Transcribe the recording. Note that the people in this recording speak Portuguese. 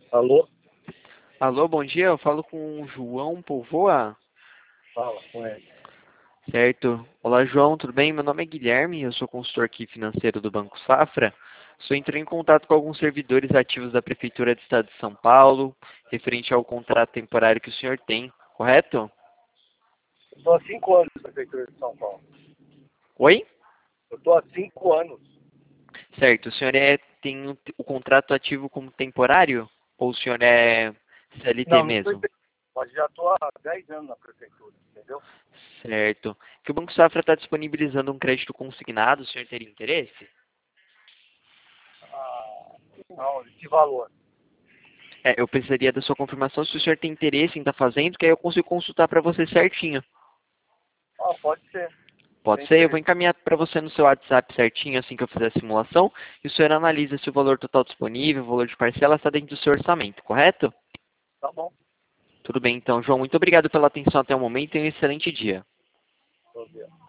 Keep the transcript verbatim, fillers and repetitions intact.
Alô? Alô, bom dia. Eu falo com o João Povoa, Fala com ele. certo? Olá, João, tudo bem? Meu nome é Guilherme, eu sou consultor aqui financeiro do Banco Safra. Só entrei em contato com alguns servidores ativos da Prefeitura do Estado de São Paulo, referente ao contrato temporário que o senhor tem, correto? Eu estou há cinco anos na Prefeitura de São Paulo. Oi? Eu estou há cinco anos. Certo. O senhor é, tem o, o contrato ativo como temporário? Ou o senhor é C L T Não, não estou mesmo? em mas já estou há dez anos na Prefeitura, entendeu? Certo. Que o Banco Safra está disponibilizando um crédito consignado, o senhor teria interesse? Ah, não, de valor. É, eu precisaria da sua confirmação se o senhor tem interesse em estar fazendo, que aí eu consigo consultar para você certinho. Ah, pode ser. Pode Tem ser? Eu vou interesse. encaminhar para você no seu WhatsApp certinho assim que eu fizer a simulação e o senhor analisa se o valor total disponível, o valor de parcela está dentro do seu orçamento, correto? Tá bom. Tudo bem, então, João. Muito obrigado pela atenção até o momento e um excelente dia. Tô vendo.